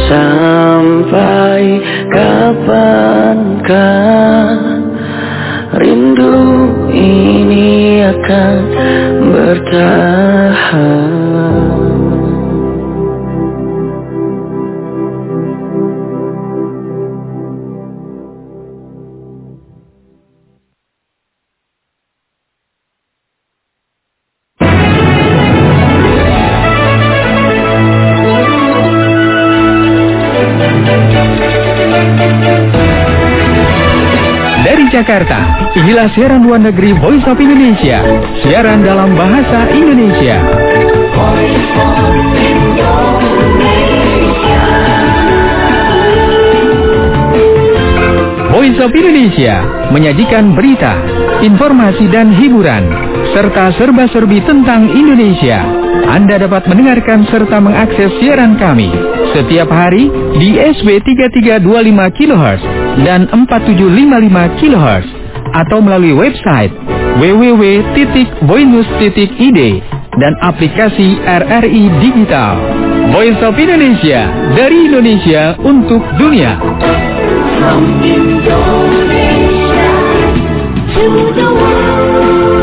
Sampai kapankah rindu ini akan bertahan? Jakarta, inilah siaran luar negeri Voice of Indonesia, siaran dalam bahasa Indonesia. Voice of Indonesia menyajikan berita, informasi dan hiburan, serta serba-serbi tentang Indonesia. Anda dapat mendengarkan serta mengakses siaran kami setiap hari di SW 3325 kHz dan 4755 kHz atau melalui website www.voinews.id dan aplikasi RRI Digital. Voice of Indonesia, dari Indonesia untuk dunia. From Indonesia to the world.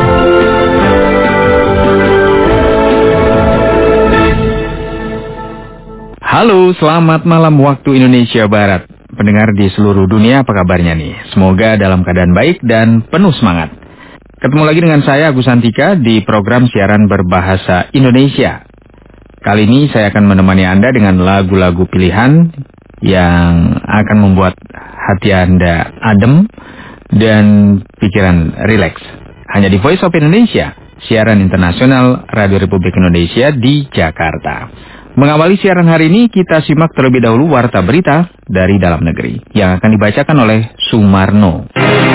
Halo, selamat malam waktu Indonesia Barat. Pendengar di seluruh dunia, apa kabarnya nih? Semoga dalam keadaan baik dan penuh semangat. Ketemu lagi dengan saya, Agus Santika, di program siaran berbahasa Indonesia. Kali ini saya akan menemani Anda dengan lagu-lagu pilihan yang akan membuat hati Anda adem dan pikiran rileks. Hanya di Voice of Indonesia, siaran internasional Radio Republik Indonesia di Jakarta. Mengawali siaran hari ini, kita simak terlebih dahulu warta berita dari dalam negeri yang akan dibacakan oleh Sumarno.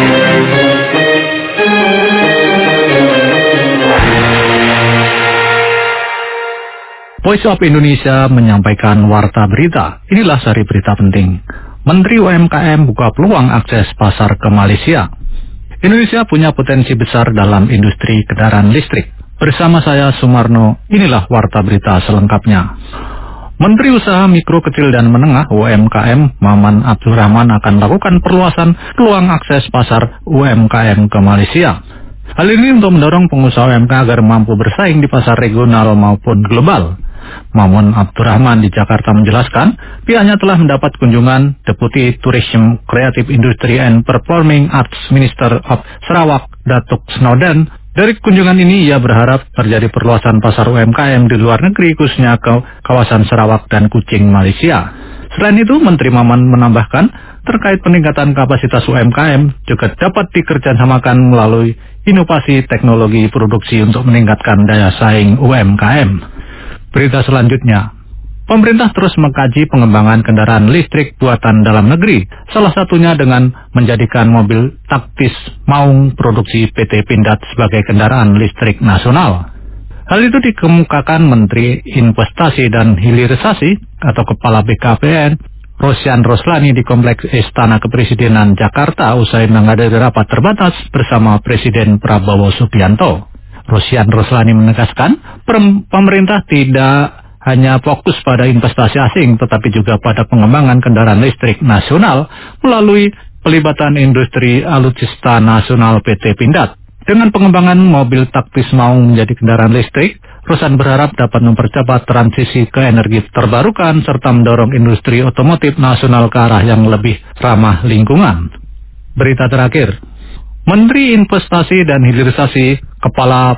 Voice of Indonesia menyampaikan warta berita. Inilah sari berita penting. Menteri UMKM buka peluang akses pasar ke Malaysia. Indonesia punya potensi besar dalam industri kendaraan listrik. Bersama saya Sumarno, inilah warta berita selengkapnya. Menteri Usaha Mikro Kecil dan Menengah UMKM Maman Abdurrahman akan melakukan perluasan peluang akses pasar UMKM ke Malaysia. Hal ini untuk mendorong pengusaha UMKM agar mampu bersaing di pasar regional maupun global. Maman Abdurrahman di Jakarta menjelaskan, pihaknya telah mendapat kunjungan Deputi Tourism Creative Industry and Performing Arts Minister of Sarawak, Datuk Snowden. Dari kunjungan ini, ia berharap terjadi perluasan pasar UMKM di luar negeri, khususnya ke kawasan Sarawak dan Kuching, Malaysia. Selain itu, Menteri Maman menambahkan, terkait peningkatan kapasitas UMKM juga dapat dikerjasamakan melalui inovasi teknologi produksi untuk meningkatkan daya saing UMKM. Berita selanjutnya. Pemerintah terus mengkaji pengembangan kendaraan listrik buatan dalam negeri, salah satunya dengan menjadikan mobil taktis Maung produksi PT Pindad sebagai kendaraan listrik nasional. Hal itu dikemukakan Menteri Investasi dan Hilirisasi atau Kepala BKPN, Rosyan Roslani di Kompleks Istana Kepresidenan Jakarta usai menghadiri rapat terbatas bersama Presiden Prabowo Subianto. Rosyan Roslani menegaskan, pemerintah tidak hanya fokus pada investasi asing, tetapi juga pada pengembangan kendaraan listrik nasional melalui pelibatan industri alutsista nasional PT Pindad. Dengan pengembangan mobil taktis Maung menjadi kendaraan listrik, Rosyan berharap dapat mempercepat transisi ke energi terbarukan serta mendorong industri otomotif nasional ke arah yang lebih ramah lingkungan. Berita terakhir, Menteri Investasi dan Hilirisasi Kepala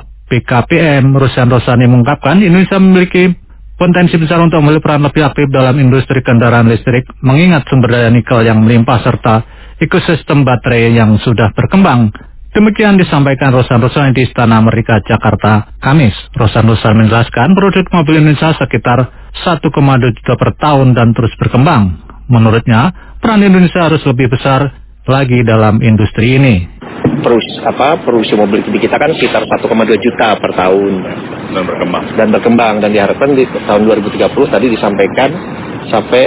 BKPM Rosyan Roslani mengungkapkan Indonesia memiliki potensi besar untuk mengambil peran lebih aktif dalam industri kendaraan listrik, mengingat sumber daya nikel yang melimpah serta ekosistem baterai yang sudah berkembang. Demikian disampaikan Rosyan Roslani di Istana Merdeka Jakarta, Kamis. Rosyan Roslani menjelaskan produk mobil Indonesia sekitar 1,2 juta per tahun dan terus berkembang. Menurutnya, peran Indonesia harus lebih besar lagi dalam industri ini. Produksi mobil kita kan sekitar 1,2 juta per tahun dan berkembang dan diharapkan di tahun 2030 tadi disampaikan sampai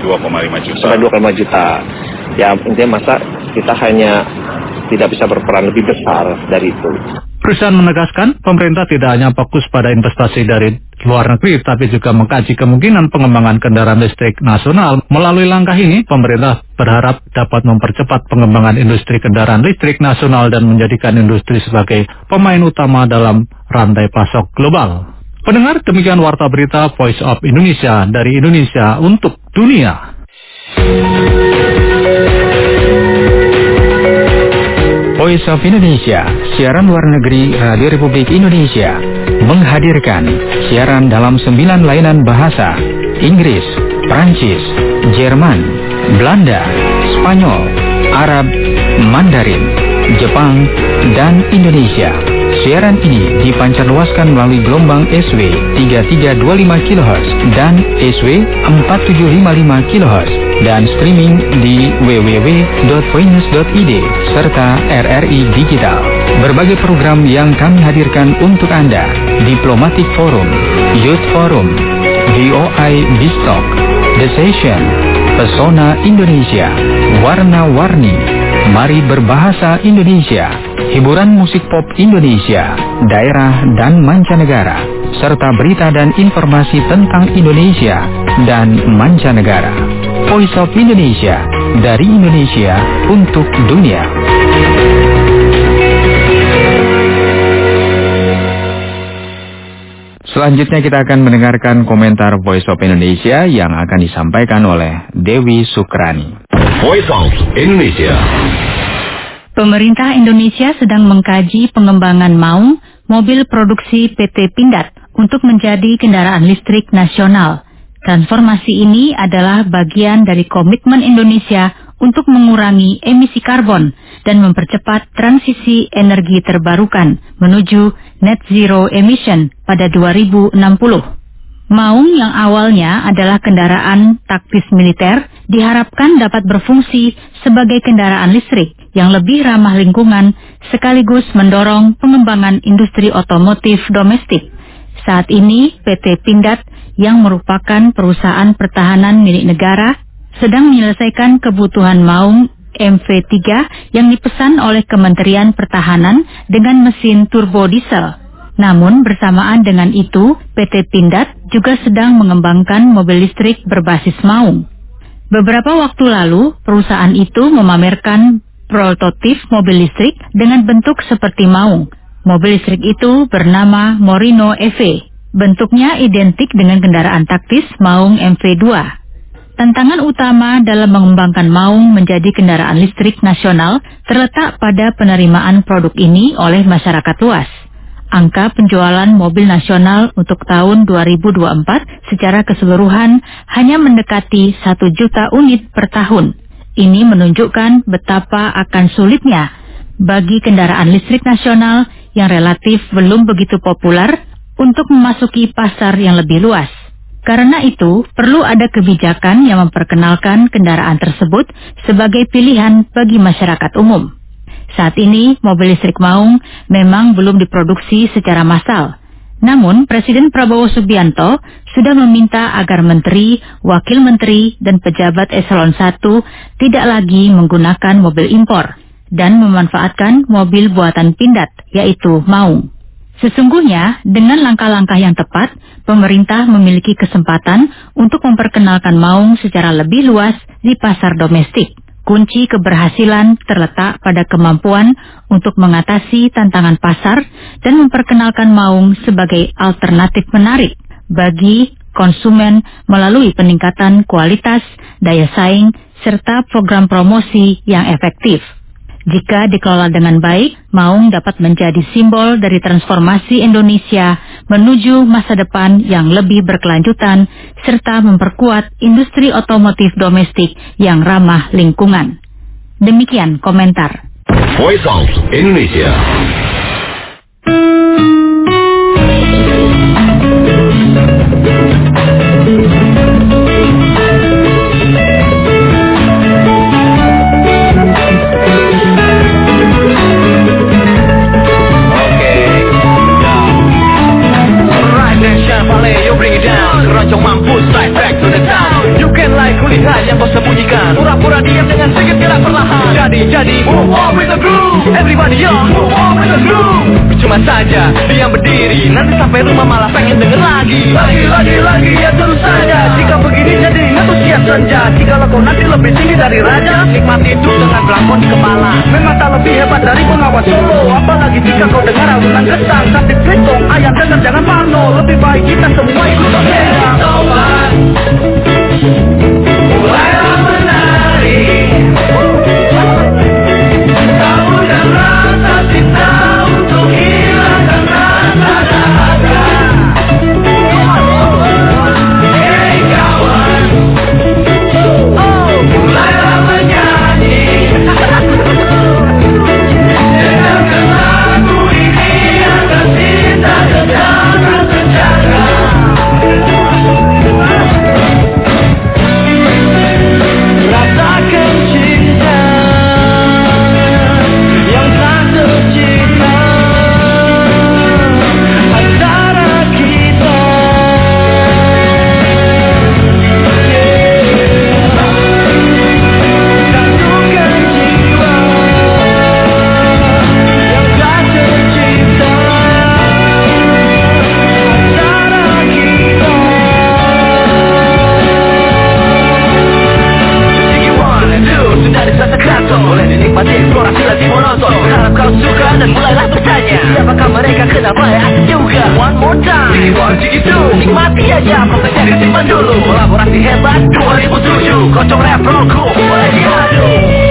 2,5 juta. Ya intinya masa kita hanya tidak bisa berperan lebih besar dari itu. Perusahaan menegaskan pemerintah tidak hanya fokus pada investasi dari luar negeri, tapi juga mengkaji kemungkinan pengembangan kendaraan listrik nasional. Melalui langkah ini, pemerintah berharap dapat mempercepat pengembangan industri kendaraan listrik nasional dan menjadikan industri sebagai pemain utama dalam rantai pasok global. Pendengar, demikian Warta Berita Voice of Indonesia dari Indonesia untuk dunia. Voice of Indonesia, siaran luar negeri Radio Republik Indonesia, menghadirkan siaran dalam 9 lainan bahasa: Inggris, Prancis, Jerman, Belanda, Spanyol, Arab, Mandarin, Jepang, dan Indonesia. Siaran ini dipancarluaskan melalui gelombang SW 3325 kHz dan SW 4755 kHz dan streaming di www.voinews.id serta RRI Digital. Berbagai program yang kami hadirkan untuk Anda: Diplomatic Forum, Youth Forum, VOI Bistalk, The Session, Pesona Indonesia, Warna-Warni, Mari Berbahasa Indonesia, hiburan musik pop Indonesia, daerah dan mancanegara, serta berita dan informasi tentang Indonesia dan mancanegara. Voice of Indonesia, dari Indonesia untuk dunia. Selanjutnya kita akan mendengarkan komentar Voice of Indonesia yang akan disampaikan oleh Dewi Sukrani. Voice of Indonesia. Pemerintah Indonesia sedang mengkaji pengembangan Maung, mobil produksi PT Pindad, untuk menjadi kendaraan listrik nasional. Transformasi ini adalah bagian dari komitmen Indonesia untuk mengurangi emisi karbon dan mempercepat transisi energi terbarukan menuju net zero emission pada 2060. Maung yang awalnya adalah kendaraan taktis militer diharapkan dapat berfungsi sebagai kendaraan listrik yang lebih ramah lingkungan sekaligus mendorong pengembangan industri otomotif domestik. Saat ini PT Pindad yang merupakan perusahaan pertahanan milik negara sedang menyelesaikan kebutuhan Maung MV3 yang dipesan oleh Kementerian Pertahanan dengan mesin turbo diesel. Namun bersamaan dengan itu, PT Pindad juga sedang mengembangkan mobil listrik berbasis Maung. Beberapa waktu lalu, perusahaan itu memamerkan prototip mobil listrik dengan bentuk seperti Maung. Mobil listrik itu bernama Morino EV. Bentuknya identik dengan kendaraan taktis Maung MV2. Tantangan utama dalam mengembangkan Maung menjadi kendaraan listrik nasional terletak pada penerimaan produk ini oleh masyarakat luas. Angka penjualan mobil nasional untuk tahun 2024 secara keseluruhan hanya mendekati 1 juta unit per tahun. Ini menunjukkan betapa akan sulitnya bagi kendaraan listrik nasional yang relatif belum begitu populer untuk memasuki pasar yang lebih luas. Karena itu, perlu ada kebijakan yang memperkenalkan kendaraan tersebut sebagai pilihan bagi masyarakat umum. Saat ini, mobil listrik Maung memang belum diproduksi secara massal. Namun, Presiden Prabowo Subianto sudah meminta agar menteri, wakil menteri, dan pejabat eselon 1 tidak lagi menggunakan mobil impor dan memanfaatkan mobil buatan Pindad, yaitu Maung. Sesungguhnya, dengan langkah-langkah yang tepat, pemerintah memiliki kesempatan untuk memperkenalkan Maung secara lebih luas di pasar domestik. Kunci keberhasilan terletak pada kemampuan untuk mengatasi tantangan pasar dan memperkenalkan Maung sebagai alternatif menarik bagi konsumen melalui peningkatan kualitas, daya saing, serta program promosi yang efektif. Jika dikelola dengan baik, Maung dapat menjadi simbol dari transformasi Indonesia menuju masa depan yang lebih berkelanjutan, serta memperkuat industri otomotif domestik yang ramah lingkungan. Demikian komentar. Voice of Indonesia. Lihat yang kau sembunyikan, pura-pura diam dengan sedikit gerak perlahan. Jadi, move on with the groove. Everybody young, move on with the groove. Percuma saja diam berdiri, nanti sampai rumah malah pengen denger lagi. Lagi ya terus saja. Jika begini jadi antusias senja. Jika kau nanti lebih tinggi dari raja, nikmati hidup dengan belangkon di kepala. Memang tak lebih hebat dari pengawas Solo. Apalagi jika kau dengar alunan getang sampai pritong ayam dengar jangan pano. Lebih baik kita semua ikut berbeda. Mulailah menari, kamu dan rasa cinta untuk hilangkan rasa dahaga. Hey kawan, mulailah menyanyi, dengarkan lagu ini agar cinta tetap terjaga. Rasakan cinta yang tak tercipta antara kita. Satukan jiwa yang tak tercipta antara kita. Sudah di satu kantor, boleh dinikmati eksplorasi lagi monoton. Harap kau suka dan mulailah bertanya, siapakah mereka, kenapa ya asik juga. One more time, Jiggy 1, Jiggy 2, nikmati aja prosesnya disimpan dulu. Kolaborasi hebat 2007, kocok rap rockku mulai diadu.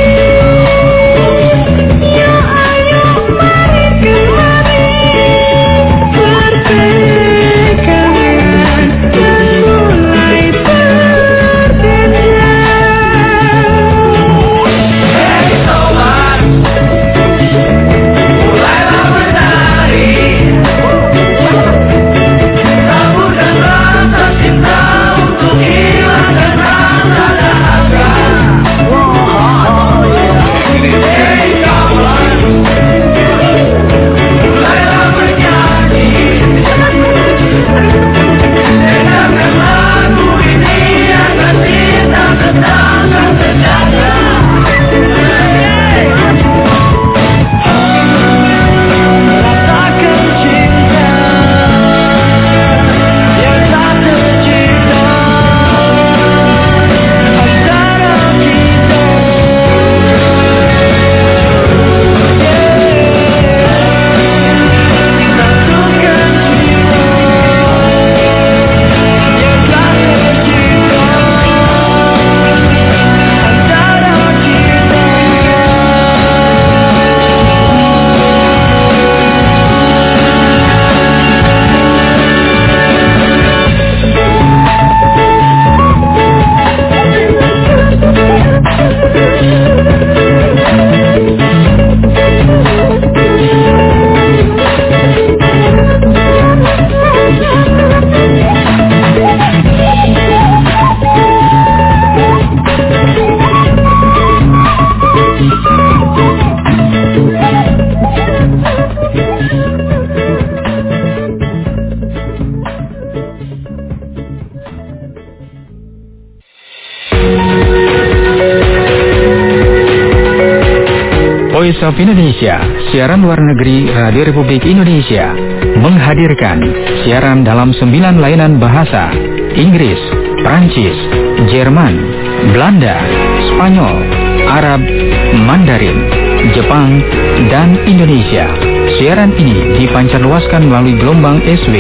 Voice of Indonesia, siaran luar negeri Radio Republik Indonesia, menghadirkan siaran dalam 9 layanan bahasa: Inggris, Prancis, Jerman, Belanda, Spanyol, Arab, Mandarin, Jepang, dan Indonesia. Siaran ini dipancarluaskan melalui gelombang SW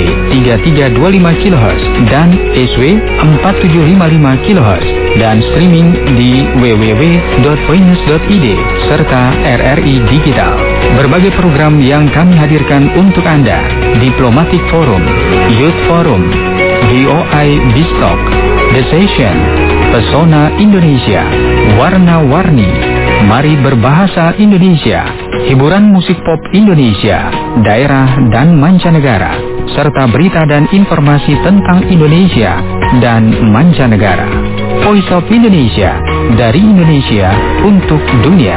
3325 kHz dan SW 4755 kHz dan streaming di www.voinews.id serta RRI Digital. Berbagai program yang kami hadirkan untuk Anda: Diplomatic Forum, Youth Forum, VOI Bistalk, The Session, Pesona Indonesia, Warna-Warni, Mari Berbahasa Indonesia, hiburan musik pop Indonesia, daerah dan mancanegara, serta berita dan informasi tentang Indonesia dan mancanegara. Voice of Indonesia, dari Indonesia untuk dunia.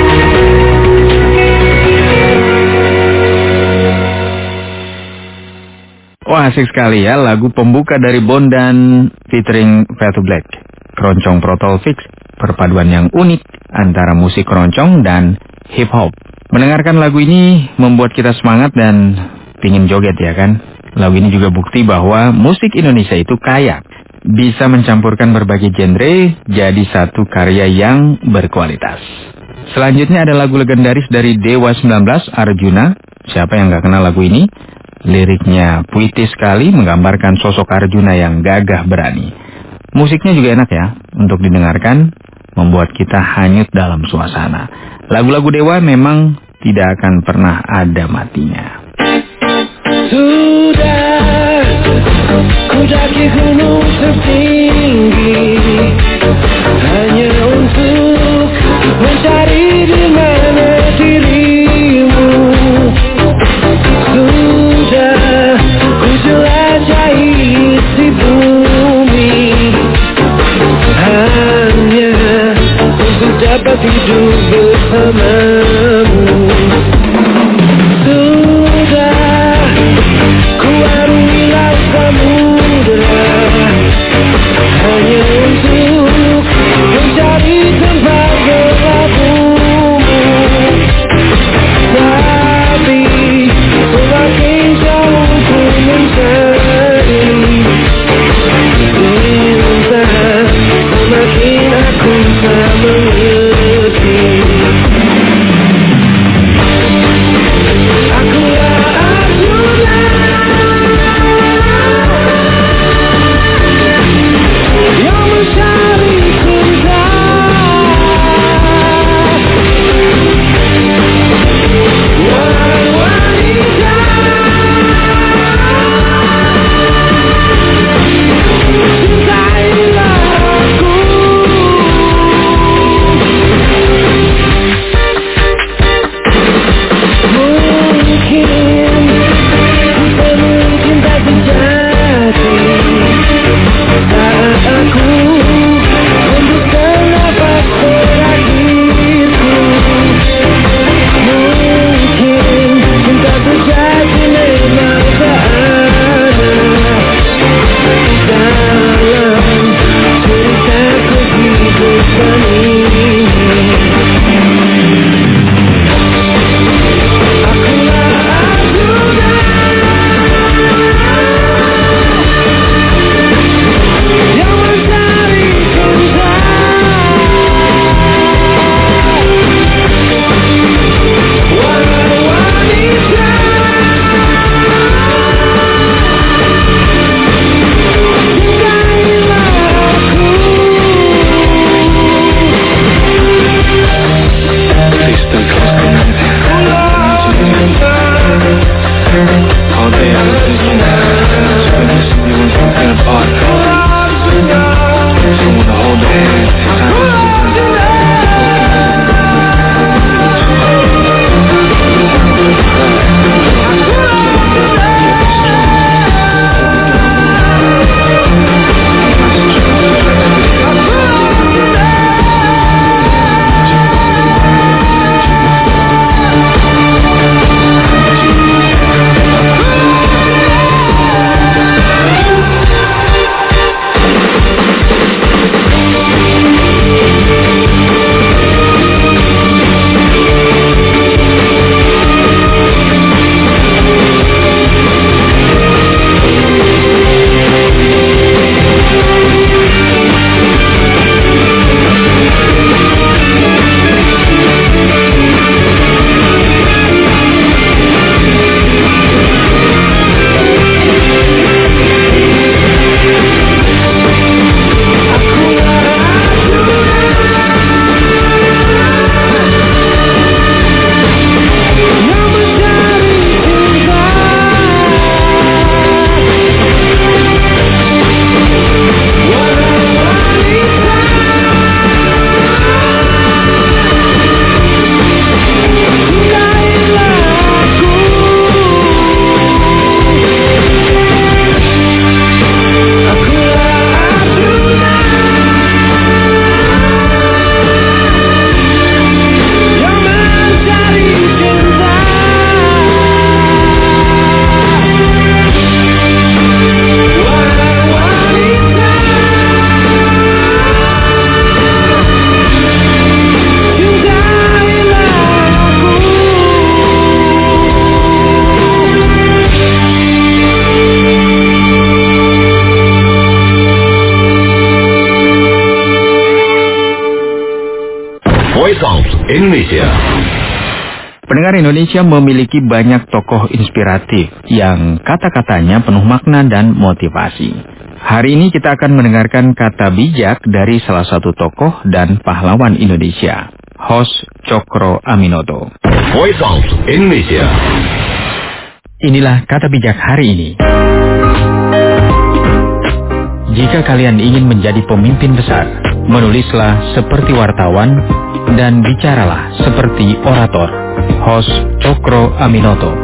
Wah, asik sekali ya lagu pembuka dari Bondan featuring Fade to Black. Keroncong Protol Fix, perpaduan yang unik antara musik keroncong dan hip hop. Mendengarkan lagu ini membuat kita semangat dan pingin joget ya kan? Lagu ini juga bukti bahwa musik Indonesia itu kaya. Bisa mencampurkan berbagai genre jadi satu karya yang berkualitas. Selanjutnya ada lagu legendaris dari Dewa 19, Arjuna. Siapa yang gak kenal lagu ini? Liriknya puitis sekali menggambarkan sosok Arjuna yang gagah berani. Musiknya juga enak ya untuk didengarkan, membuat kita hanyut dalam suasana. Lagu-lagu Dewa memang tidak akan pernah ada matinya. Sudah ku daki gunung tertinggi hanya untuk mencari di mana dirimu. Sudah ku jelajahi isi bumi hanya untuk dapat hidup bersamamu. Sudah ku arungi laut samudera hanya untuk mencari tempat berlabuhmu. Tapi semakin jauh ku mencari cinta, semakin aku tak mengerti. Voice of Indonesia. Pendengar, Indonesia memiliki banyak tokoh inspiratif yang kata-katanya penuh makna dan motivasi. Hari ini kita akan mendengarkan kata bijak dari salah satu tokoh dan pahlawan Indonesia, Hos Cokro Aminoto. Voice of Indonesia. Inilah kata bijak hari ini. Jika kalian ingin menjadi pemimpin besar, menulislah seperti wartawan dan bicaralah seperti orator. Hos Cokro Aminoto.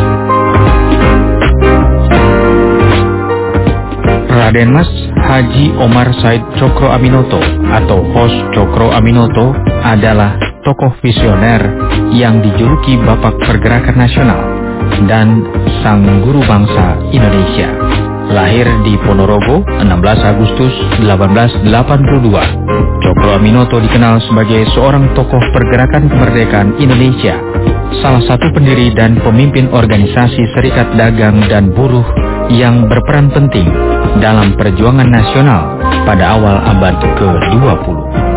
Raden Mas Haji Omar Said Cokro Aminoto atau Hos Cokro Aminoto adalah tokoh visioner yang dijuluki Bapak Pergerakan Nasional dan Sang Guru Bangsa Indonesia. Lahir di Ponorogo 16 Agustus 1882, Cokro Aminoto dikenal sebagai seorang tokoh pergerakan kemerdekaan Indonesia, salah satu pendiri dan pemimpin organisasi Serikat Dagang dan Buruh yang berperan penting dalam perjuangan nasional pada awal abad ke-20.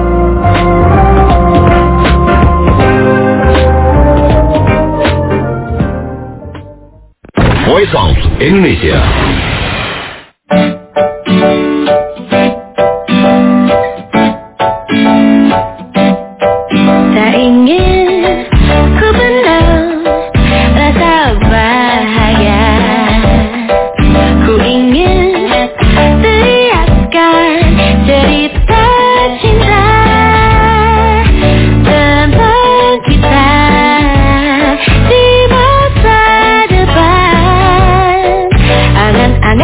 Voice of Indonesia. Tak ingin ku benam rasa bahagia, ku ingin teriakan cerita cinta tentang kita di masa depan. Angan-angan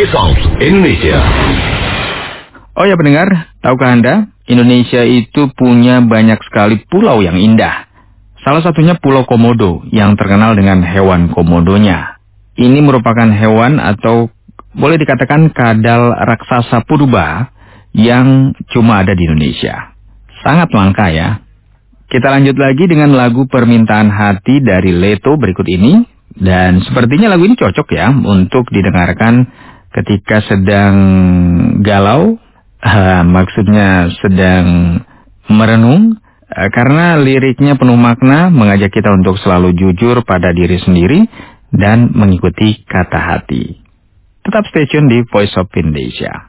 Voice of Indonesia. Oh ya pendengar, tahukah Anda, Indonesia itu punya banyak sekali pulau yang indah. Salah satunya Pulau Komodo yang terkenal dengan hewan komodonya. Ini merupakan hewan atau boleh dikatakan kadal raksasa purba yang cuma ada di Indonesia. Sangat langka ya. Kita lanjut lagi dengan lagu Permintaan Hati dari Leto berikut ini. Dan sepertinya lagu ini cocok ya untuk didengarkan ketika sedang galau. Maksudnya sedang merenung. Karena liriknya penuh makna mengajak kita untuk selalu jujur pada diri sendiri dan mengikuti kata hati. Tetap stay tune di Voice of Indonesia.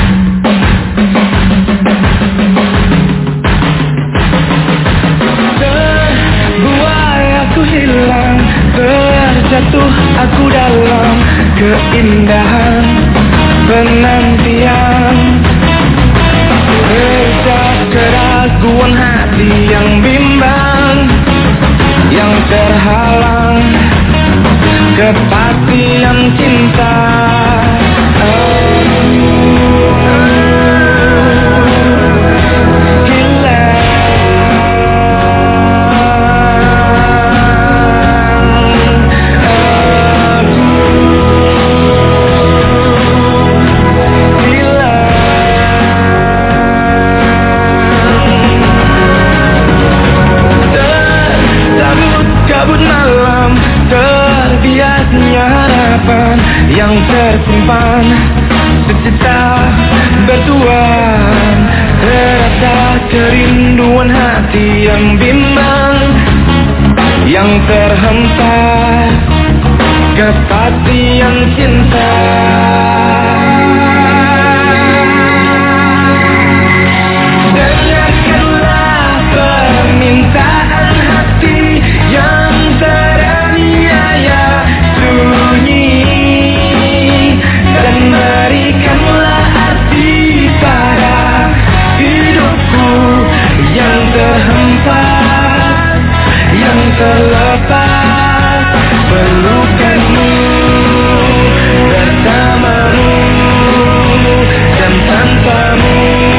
Terbuai aku hilang, terjatuh aku dalam keindahan penantian. Terjatuh keraguan hati yang bimbang, yang terhalang kepastian cinta. Yang tersimpan sejuta bertuan, terasa kerinduan hati yang bimbang, yang terhempas kepastian cinta. Dengarkanlah permintaan hati yang teraniaya sunyi, dan berikanlah arti pada hidupku yang terhempas, yang terlepas. Pelukanmu bersamamu, dan tanpamu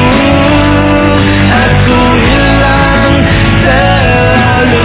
aku hilang selalu.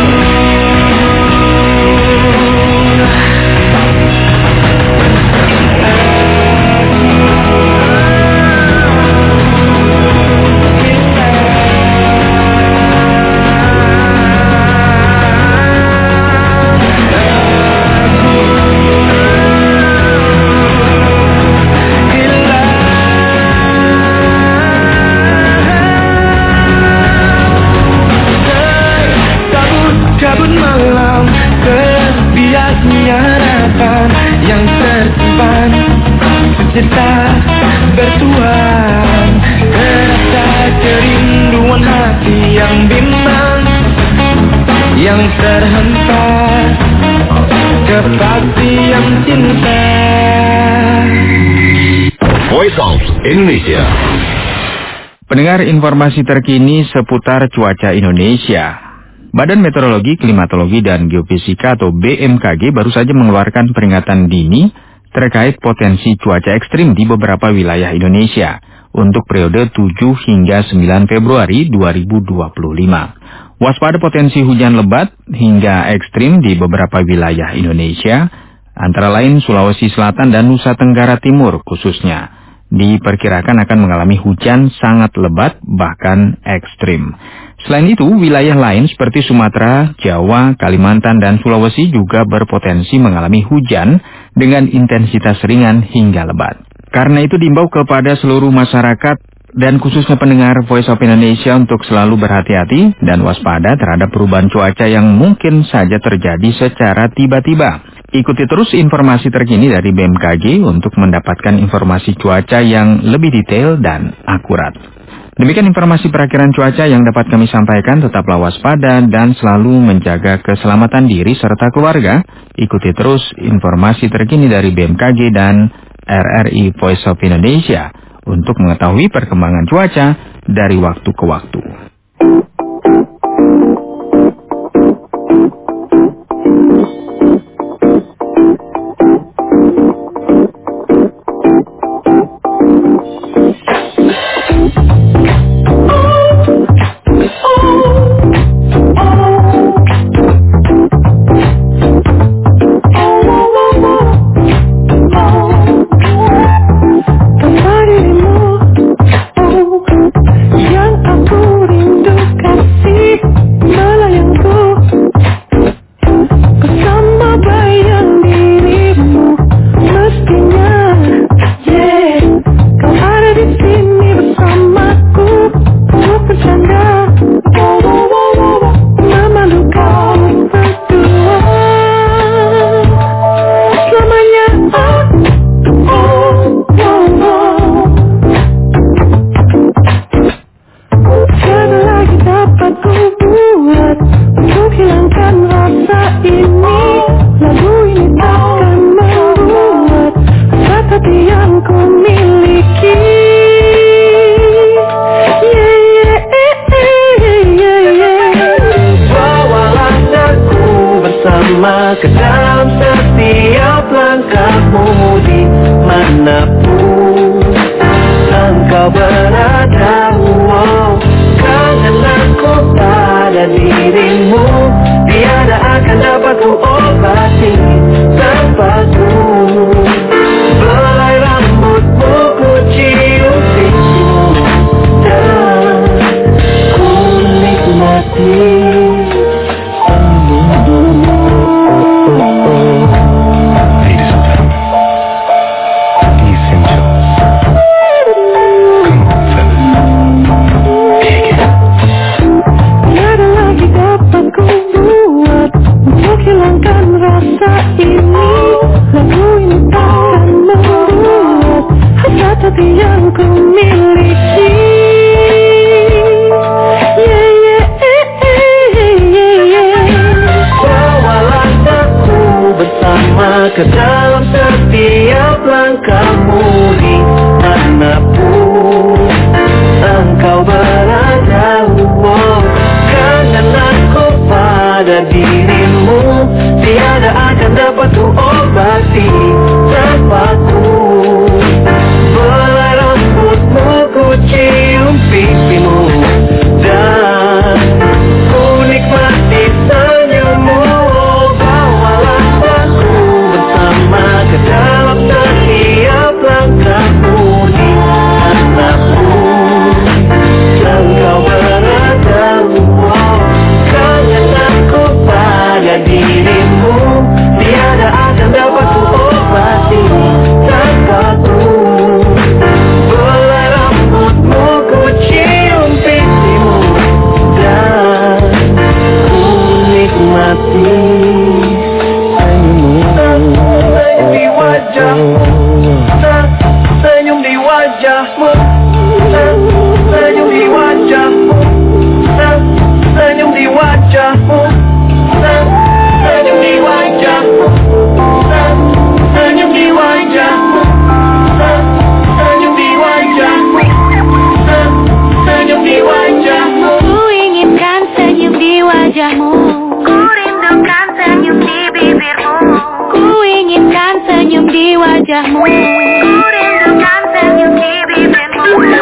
Kabut malam, terbiasnya harapan yang tersimpan sejuta bertuan, terasa kerinduan hati yang bimbang, yang terhempas kepastian cinta. Voice of Indonesia. Pendengar, informasi terkini seputar cuaca Indonesia. Badan Meteorologi, Klimatologi, dan Geofisika atau BMKG baru saja mengeluarkan peringatan dini terkait potensi cuaca ekstrim di beberapa wilayah Indonesia untuk periode 7 hingga 9 Februari 2025. Waspada potensi hujan lebat hingga ekstrim di beberapa wilayah Indonesia, antara lain Sulawesi Selatan dan Nusa Tenggara Timur khususnya, diperkirakan akan mengalami hujan sangat lebat bahkan ekstrim. Selain itu, wilayah lain seperti Sumatera, Jawa, Kalimantan, dan Sulawesi juga berpotensi mengalami hujan dengan intensitas ringan hingga lebat. Karena itu diimbau kepada seluruh masyarakat dan khususnya pendengar Voice of Indonesia untuk selalu berhati-hati dan waspada terhadap perubahan cuaca yang mungkin saja terjadi secara tiba-tiba. Ikuti terus informasi terkini dari BMKG untuk mendapatkan informasi cuaca yang lebih detail dan akurat. Demikian informasi perakiraan cuaca yang dapat kami sampaikan. Tetaplah waspada dan selalu menjaga keselamatan diri serta keluarga. Ikuti terus informasi terkini dari BMKG dan RRI Voice of Indonesia untuk mengetahui perkembangan cuaca dari waktu ke waktu. ini, lagu ini akan membuat hati yang ku miliki. Bawalah aku bersama ke dalam setiap langkahmu di manapun engkau berada. Kangenanku pada dirimu tiada akan dapat ku obati tanpaku. Belai rambutmu ku cium pipimu dan ku nikmati. Hati yang ku miliki. Bawalah aku bersama ke dalam setiap langkahmu di manapun engkau berada. Kangenanku pada dirimu tiada akan dapat ku obati tanpaku. Belai rambutmu ku cium pipimu dan ku nikmati senyummu. Bawalah aku bersama ke dalam setiap langkahmu di manapun engkau berada. Kangenanku pada dirimu tiada akan dapat ku obati tanpaku. Belai rambutmu ku cium pipimu dan ku nikmati senyummu. Senyum di wajahmu, senyum di wajahmu, senyum di wajahmu, senyum di wajahmu, senyum di wajahmu, senyum di wajahmu, senyum di wajahmu, senyum di wajahmu. Ku inginkan senyum di wajahmu, ku rindukan senyum di bibirmu. Ku inginkan senyum di wajahmu, ku rindukan senyum di bibirmu.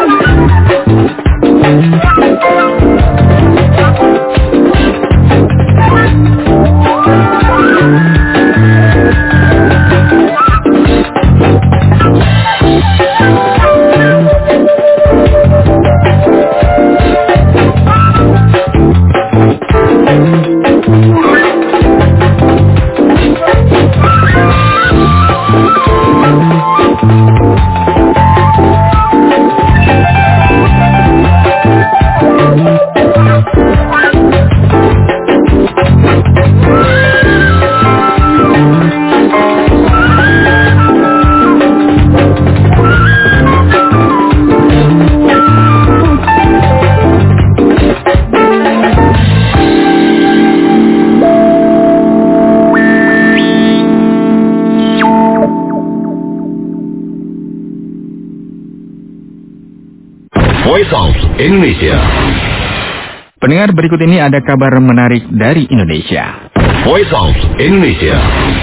Voice of Indonesia. Pendengar, berikut ini ada kabar menarik dari Indonesia. Voice of Indonesia.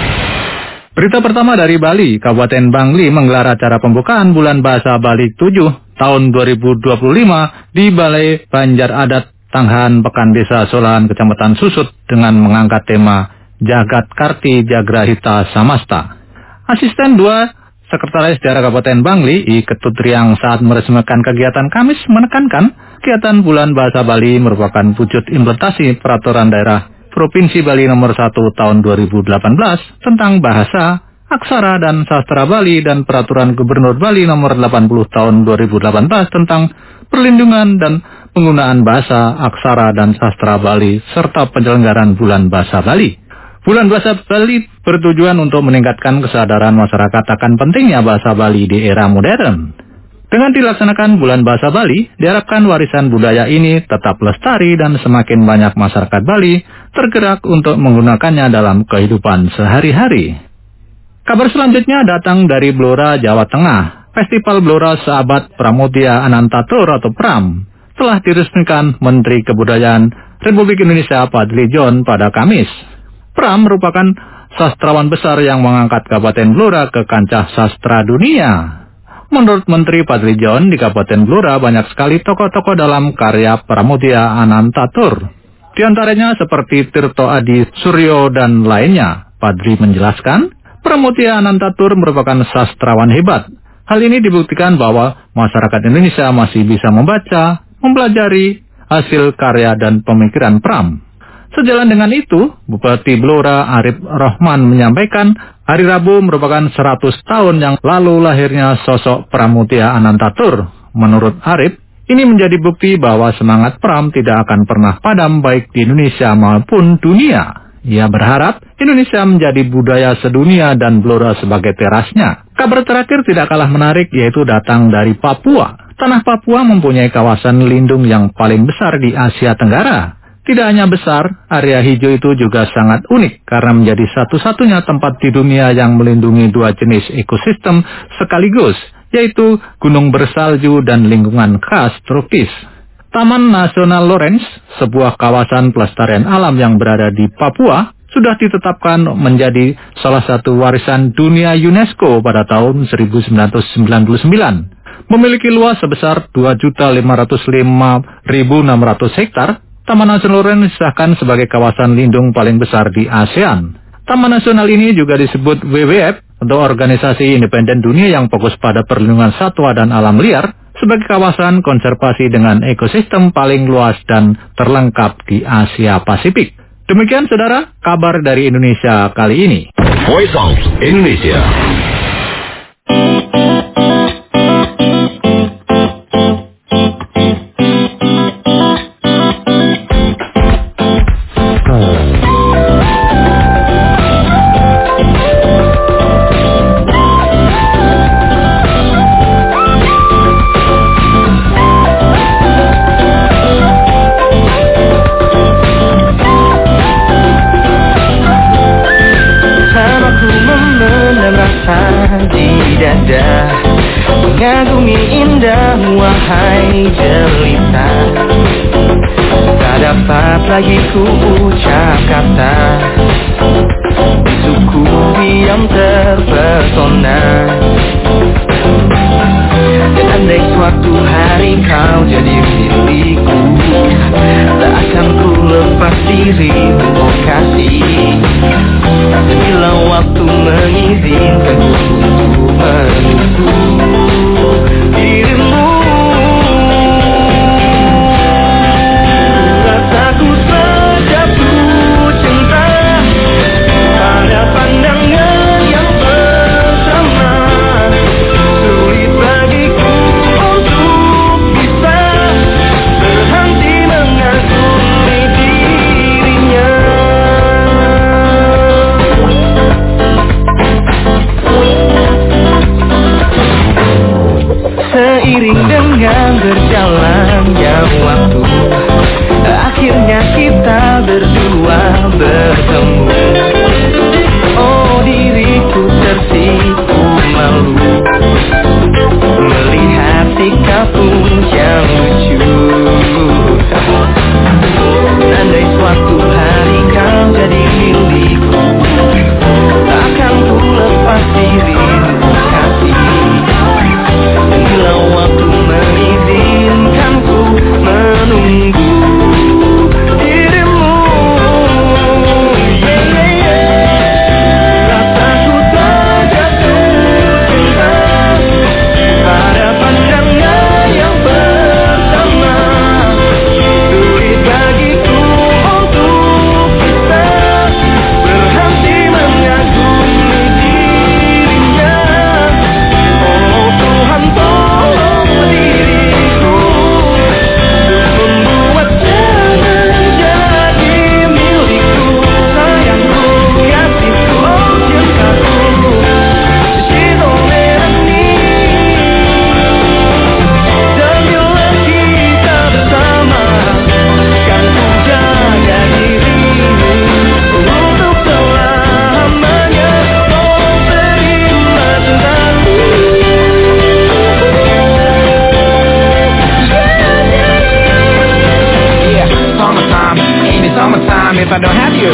Berita pertama dari Bali, Kabupaten Bangli menggelar acara pembukaan Bulan Bahasa Bali 7 tahun 2025 di Balai Banjar Adat Tanghan Pekan Desa Solahan Kecamatan Susut dengan mengangkat tema Jagat Karti Jagrahita Samasta. Asisten 2 Sekretaris Daerah Kabupaten Bangli, I Ketut Riang, saat meresmikan kegiatan Kamis menekankan kegiatan Bulan Bahasa Bali merupakan wujud implementasi Peraturan Daerah Provinsi Bali Nomor 1 Tahun 2018 tentang Bahasa, Aksara, dan Sastra Bali dan Peraturan Gubernur Bali Nomor 80 Tahun 2018 tentang perlindungan dan penggunaan bahasa, aksara, dan sastra Bali serta penyelenggaraan Bulan Bahasa Bali. Bulan Bahasa Bali bertujuan untuk meningkatkan kesadaran masyarakat akan pentingnya bahasa Bali di era modern. Dengan dilaksanakan Bulan Bahasa Bali, diharapkan warisan budaya ini tetap lestari dan semakin banyak masyarakat Bali tergerak untuk menggunakannya dalam kehidupan sehari-hari. Kabar selanjutnya datang dari Blora, Jawa Tengah. Festival Blora Seabad Pramudia Anantatur atau PRAM telah diresmikan Menteri Kebudayaan Republik Indonesia Fadly-John pada Kamis. PRAM merupakan sastrawan besar yang mengangkat Kabupaten Blora ke kancah sastra dunia. Menurut Menteri Fadly-John, di Kabupaten Blora banyak sekali tokoh-tokoh dalam karya Pramudia Anantatur. Di antaranya seperti Tirto Adi Suryo dan lainnya. Fadly menjelaskan, Pramudia Anantatur merupakan sastrawan hebat. Hal ini dibuktikan bahwa masyarakat Indonesia masih bisa membaca, mempelajari hasil karya dan pemikiran PRAM. Sejalan dengan itu, Bupati Blora Arif Rohman menyampaikan, hari Rabu merupakan 100 tahun yang lalu lahirnya sosok Pramudia Anantatur. Menurut Arif, ini menjadi bukti bahwa semangat PRAM tidak akan pernah padam baik di Indonesia maupun dunia. Ia berharap Indonesia menjadi budaya sedunia dan Blora sebagai terasnya. Kabar terakhir tidak kalah menarik yaitu datang dari Papua. Tanah Papua mempunyai kawasan lindung yang paling besar di Asia Tenggara. Tidak hanya besar, area hijau itu juga sangat unik karena menjadi satu-satunya tempat di dunia yang melindungi dua jenis ekosistem sekaligus, yaitu gunung bersalju dan lingkungan khas tropis. Taman Nasional Lorentz, sebuah kawasan pelestarian alam yang berada di Papua, sudah ditetapkan menjadi salah satu warisan dunia UNESCO pada tahun 1999. Memiliki luas sebesar 2.505.600 hektar, Taman Nasional Lorentz disahkan sebagai kawasan lindung paling besar di ASEAN. Taman nasional ini juga disebut WWF, untuk organisasi independen dunia yang fokus pada perlindungan satwa dan alam liar, sebagai kawasan konservasi dengan ekosistem paling luas dan terlengkap di Asia Pasifik. Demikian saudara, kabar dari Indonesia kali ini. Voice of Indonesia. Mengagumi indah wahai jelita, tak dapat lagi ku ucap kata, suku diam terpesona. Dan andai suatu hari kau jadi milikku, tak akan ku lepas dirimu, oh kasih. Bila waktu mengizinkan ku untuk menunggu dirimu, rasaku sejatuh cinta pada pandangan yang pertama. Sulit bagiku untuk bisa berhenti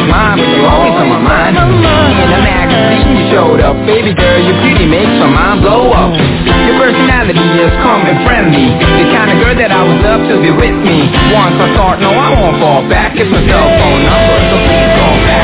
mind, but you're always on my mind. In a magazine you showed up, baby girl, your beauty makes my mind blow up. Your personality is calm and friendly, the kind of girl that I would love to be with me. Once I thought, no, I won't fall back. It's my cell phone number, so please call back.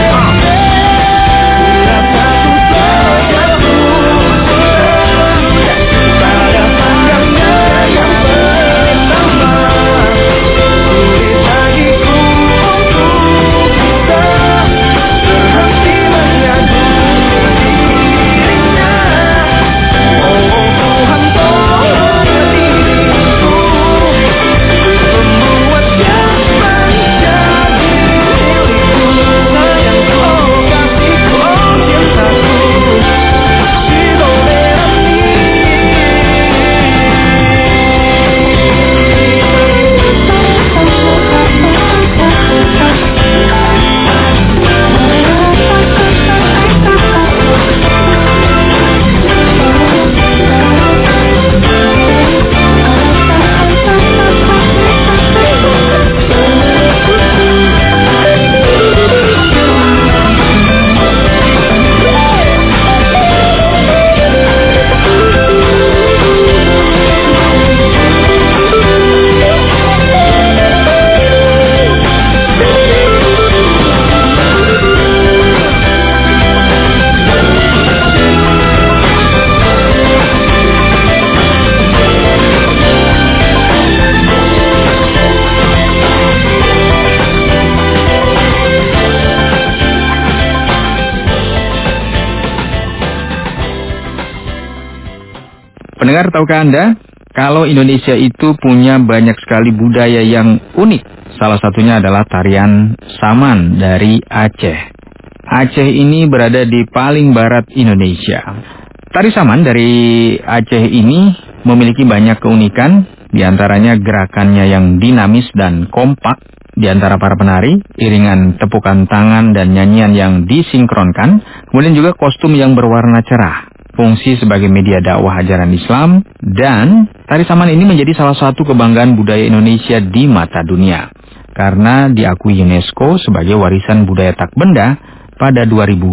Pendengar, tahukah Anda, kalau Indonesia itu punya banyak sekali budaya yang unik. Salah satunya adalah tarian saman dari Aceh. Aceh ini berada di paling barat Indonesia. Tari saman dari Aceh ini memiliki banyak keunikan, di antaranya gerakannya yang dinamis dan kompak di antara para penari, iringan tepukan tangan dan nyanyian yang disinkronkan, kemudian juga kostum yang berwarna cerah. Fungsi sebagai media dakwah ajaran Islam, dan tari saman ini menjadi salah satu kebanggaan budaya Indonesia di mata dunia karena diakui UNESCO sebagai warisan budaya tak benda pada 2011.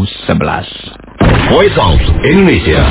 Voice of Indonesia.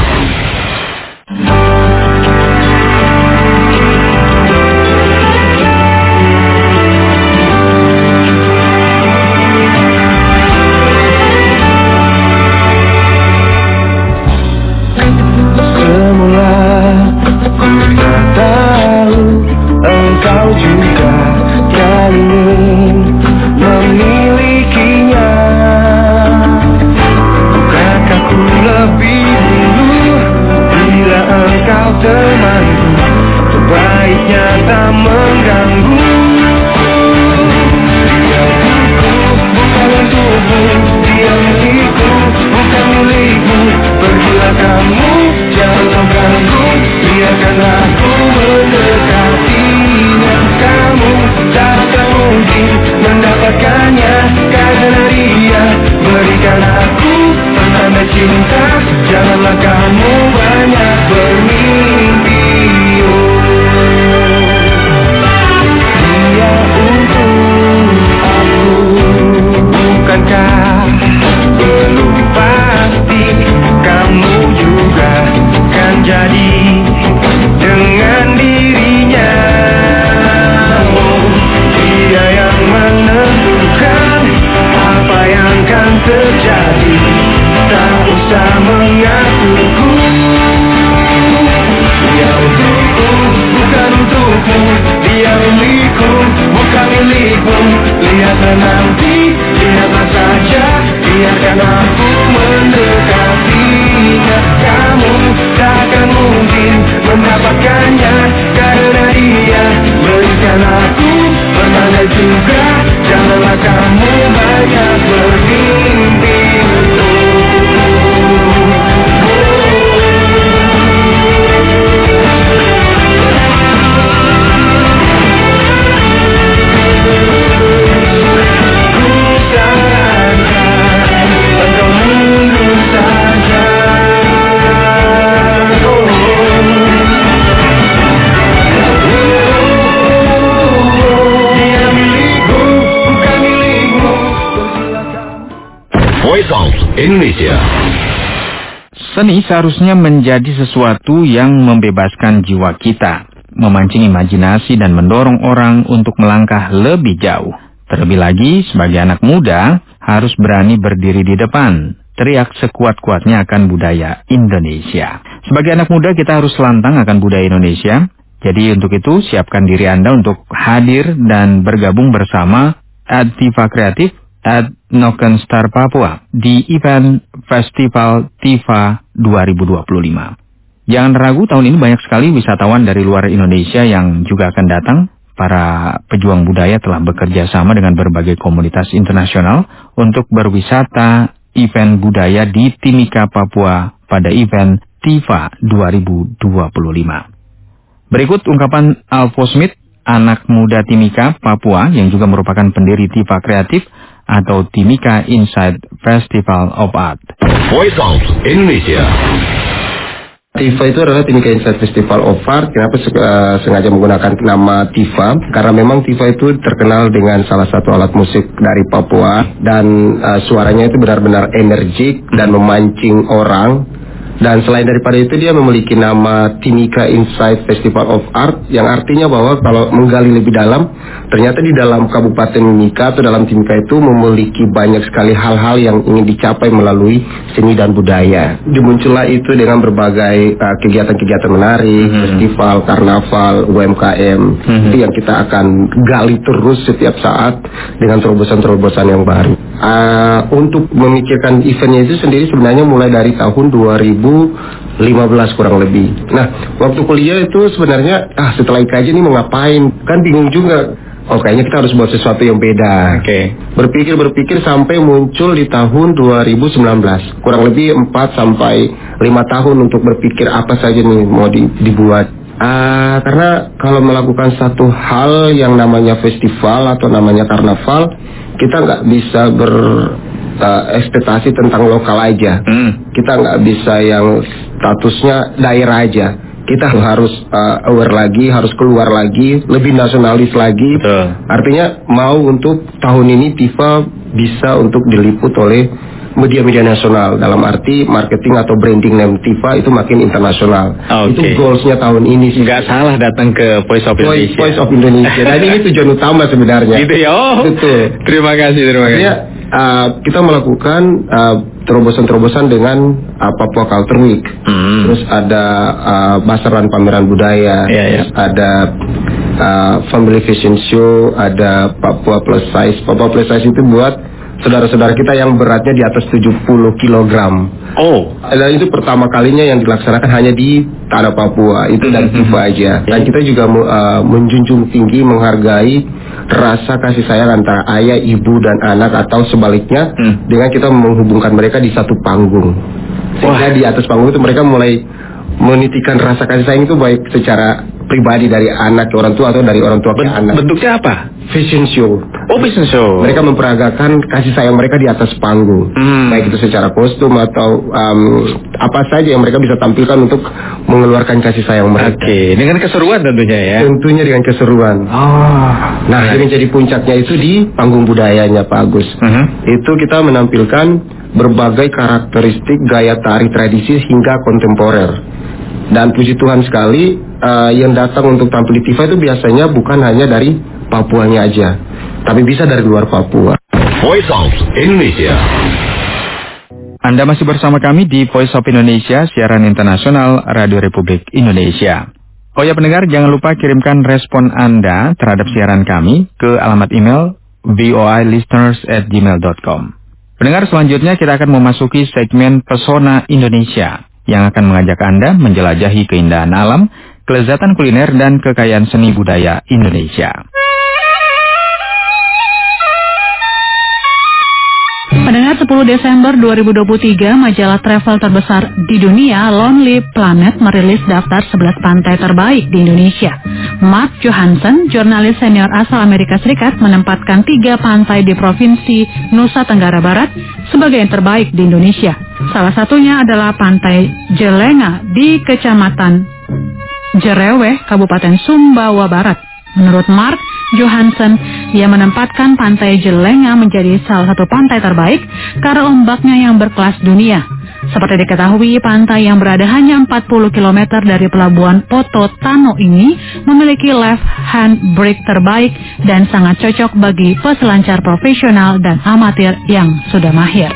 Indonesia. Seni seharusnya menjadi sesuatu yang membebaskan jiwa kita, memancing imajinasi dan mendorong orang untuk melangkah lebih jauh. Terlebih lagi, sebagai anak muda, harus berani berdiri di depan, teriak sekuat-kuatnya akan budaya Indonesia. Sebagai anak muda, kita harus lantang akan budaya Indonesia. Jadi untuk itu, siapkan diri Anda untuk hadir dan bergabung bersama Tiva Kreatif at Noken Star Papua di event Festival Tiva 2025. Jangan ragu, tahun ini banyak sekali wisatawan dari luar Indonesia yang juga akan datang. Para pejuang budaya telah bekerja sama dengan berbagai komunitas internasional untuk berwisata event budaya di Timika, Papua pada event Tiva 2025. Berikut ungkapan Alvo Smith, anak muda Timika, Papua, yang juga merupakan pendiri Tiva Kreatif atau Timika Inside Festival of Art. Voice of Indonesia. Tiva itu adalah Timika Inside Festival of Art. Kenapa sengaja menggunakan nama Tiva? Karena memang Tiva itu terkenal dengan salah satu alat musik dari Papua. Dan suaranya itu benar-benar energik dan memancing orang. Dan selain daripada itu, dia memiliki nama Timika Inside Festival of Art, yang artinya bahwa kalau menggali lebih dalam, ternyata di dalam Kabupaten Mimika atau dalam Timika itu memiliki banyak sekali hal-hal yang ingin dicapai melalui seni dan budaya. Dimuncullah itu dengan berbagai kegiatan-kegiatan menarik, festival, karnaval, UMKM, itu yang kita akan gali terus setiap saat dengan terobosan-terobosan yang baru. Untuk memikirkan eventnya itu sendiri sebenarnya mulai dari tahun 2015 kurang lebih. Nah, waktu kuliah itu sebenarnya setelah IKJ ini mau ngapain? Kan bingung juga. Kayaknya kita harus buat sesuatu yang beda. Berpikir sampai muncul di tahun 2019. Kurang lebih 4 sampai 5 tahun untuk berpikir apa saja nih mau dibuat. Karena kalau melakukan satu hal yang namanya festival atau namanya karnaval, kita nggak bisa ekspektasi tentang lokal aja. Kita nggak bisa yang statusnya daerah aja. Kita harus aware lagi, harus keluar lagi, lebih nasionalis lagi. Artinya mau untuk tahun ini Tiva bisa untuk diliput oleh media-media nasional, dalam arti marketing atau branding name Tiva itu makin internasional. Itu goalsnya tahun ini sih. Nggak salah datang ke Voice of Indonesia. Voice of Indonesia. Dan ini tujuan utama sebenarnya. Gitu ya. Betul. Terima kasih. Kita melakukan terobosan-terobosan dengan Papua Culture Week. Terus ada basaran pameran budaya. Terus ada Family Fashion Show, ada Papua Plus Size. Papua Plus Size itu buat saudara-saudara kita yang beratnya di atas 70 kg. Dan itu pertama kalinya yang dilaksanakan hanya di tanah Papua. Itu dari Tiva aja. Dan kita juga menjunjung tinggi, menghargai rasa kasih sayang antara ayah, ibu, dan anak, atau sebaliknya, dengan kita menghubungkan mereka di satu panggung. Sehingga di atas panggung itu mereka mulai menitikan rasa kasih sayang itu baik secara pribadi dari anak ke orang tua atau dari orang tua ke anak. Bentuknya apa? Fashion show. Fashion show. Mereka memperagakan kasih sayang mereka di atas panggung. Baik itu secara kostum atau apa saja yang mereka bisa tampilkan untuk mengeluarkan kasih sayang mereka. Dengan keseruan tentunya ya. Tentunya dengan keseruan. Nah, ini menjadi puncaknya itu di panggung budayanya Pak Agus. Itu kita menampilkan berbagai karakteristik gaya tari tradisi hingga kontemporer. Dan puji Tuhan sekali, yang datang untuk tampil di Tiva itu biasanya bukan hanya dari Papuanya aja, tapi bisa dari luar Papua. Voice of Indonesia. Anda masih bersama kami di Voice of Indonesia, siaran internasional Radio Republik Indonesia. Ya pendengar, jangan lupa kirimkan respon Anda terhadap siaran kami ke alamat email voilisteners@gmail.com. Pendengar, selanjutnya kita akan memasuki segmen Pesona Indonesia yang akan mengajak Anda menjelajahi keindahan alam, kelezatan kuliner, dan kekayaan seni budaya Indonesia. Pendengar, 10 Desember 2023, majalah travel terbesar di dunia, Lonely Planet, merilis daftar 11 pantai terbaik di Indonesia. Mark Johansson, jurnalis senior asal Amerika Serikat, menempatkan 3 pantai di Provinsi Nusa Tenggara Barat sebagai yang terbaik di Indonesia. Salah satunya adalah Pantai Jelenga di Kecamatan Jereweh, Kabupaten Sumbawa Barat. Menurut Mark Johansson, Ia menempatkan Pantai Jelenga menjadi salah satu pantai terbaik karena ombaknya yang berkelas dunia. Seperti diketahui, pantai yang berada hanya 40 km dari pelabuhan Pototano ini memiliki left hand break terbaik dan sangat cocok bagi peselancar profesional dan amatir yang sudah mahir.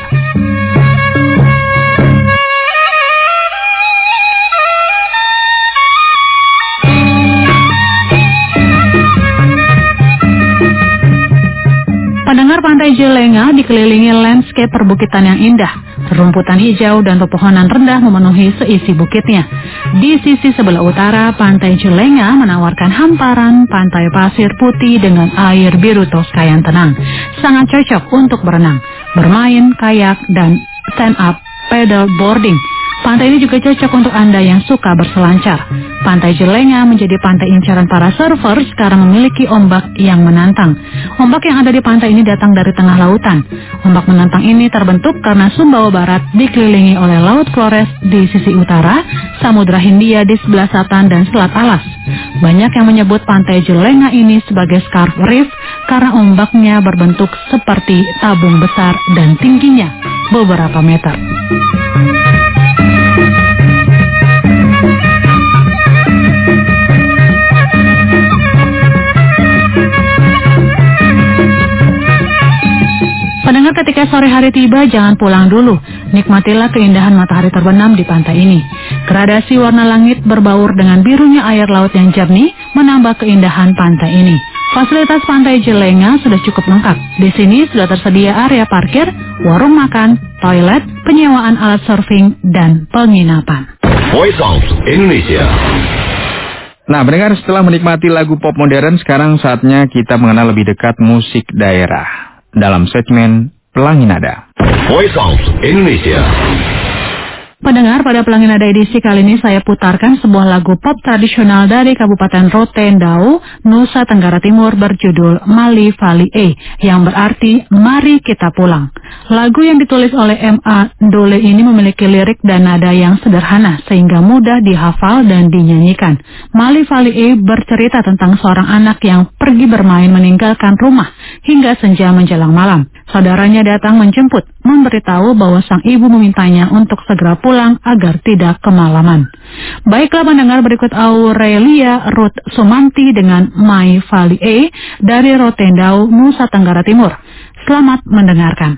Pendengar, Pantai Jelenga dikelilingi landscape perbukitan yang indah. Rumputan hijau dan pepohonan rendah memenuhi seisi bukitnya. Di sisi sebelah utara, Pantai Jelenga menawarkan hamparan pantai pasir putih dengan air biru toska yang tenang. Sangat cocok untuk berenang, bermain kayak, dan stand-up paddle boarding. Pantai ini juga cocok untuk Anda yang suka berselancar. Pantai Jelenga menjadi pantai incaran para surfers karena memiliki ombak yang menantang. Ombak yang ada di pantai ini datang dari tengah lautan. Ombak menantang ini terbentuk karena Sumbawa Barat dikelilingi oleh Laut Flores di sisi utara, Samudra Hindia di sebelah selatan, dan Selat Alas. Banyak yang menyebut Pantai Jelenga ini sebagai Scarf Reef karena ombaknya berbentuk seperti tabung besar dan tingginya beberapa meter. Pendengar, ketika sore hari tiba, jangan pulang dulu. Nikmatilah keindahan matahari terbenam di pantai ini. Gradasi warna langit berbaur dengan birunya air laut yang jernih menambah keindahan pantai ini. Fasilitas Pantai Jelenga sudah cukup lengkap. Di sini sudah tersedia area parkir, warung makan, toilet, penyewaan alat surfing, dan penginapan. Voice of Indonesia. Nah, pendengar, setelah menikmati lagu pop modern, sekarang saatnya kita mengenal lebih dekat musik daerah dalam segmen Pelangi Nada. Voice of Indonesia. Pendengar, pada Pelangi Nada edisi kali ini saya putarkan sebuah lagu pop tradisional dari Kabupaten Rotendao, Nusa Tenggara Timur berjudul Mali Fali E, yang berarti Mari Kita Pulang. Lagu yang ditulis oleh M.A. Ndole ini memiliki lirik dan nada yang sederhana sehingga mudah dihafal dan dinyanyikan. Mali Fali E bercerita tentang seorang anak yang pergi bermain meninggalkan rumah hingga senja menjelang malam. Saudaranya datang menjemput, memberitahu bahwa sang ibu memintanya untuk segera pulang agar tidak kemalaman. Baiklah pendengar, berikut Aurelia Ruth Sumanti dengan My Fali E dari Rotendao, Nusa Tenggara Timur. Selamat mendengarkan.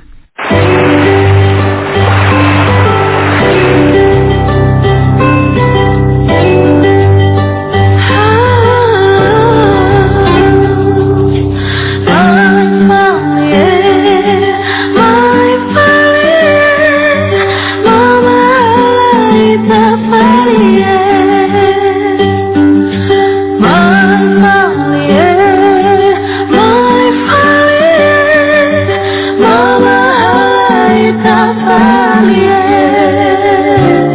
Mama,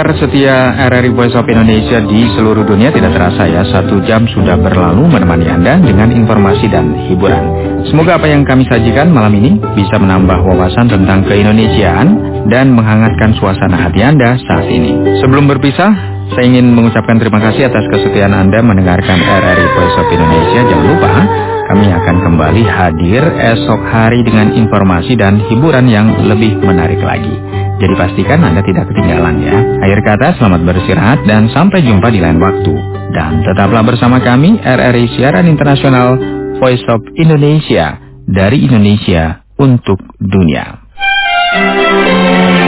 Pendengar setia RRI Voice of Indonesia di seluruh dunia, tidak terasa ya, 1 jam sudah berlalu menemani Anda dengan informasi dan hiburan. Semoga apa yang kami sajikan malam ini bisa menambah wawasan tentang keindonesiaan dan menghangatkan suasana hati Anda saat ini. Sebelum berpisah, saya ingin mengucapkan terima kasih atas kesetiaan Anda mendengarkan RRI Voice of Indonesia. Jangan lupa, kami akan kembali hadir esok hari dengan informasi dan hiburan yang lebih menarik lagi. Jadi pastikan Anda tidak ketinggalan ya. Akhir kata, selamat beristirahat dan sampai jumpa di lain waktu. Dan tetaplah bersama kami, RRI Siaran Internasional Voice of Indonesia, dari Indonesia untuk dunia.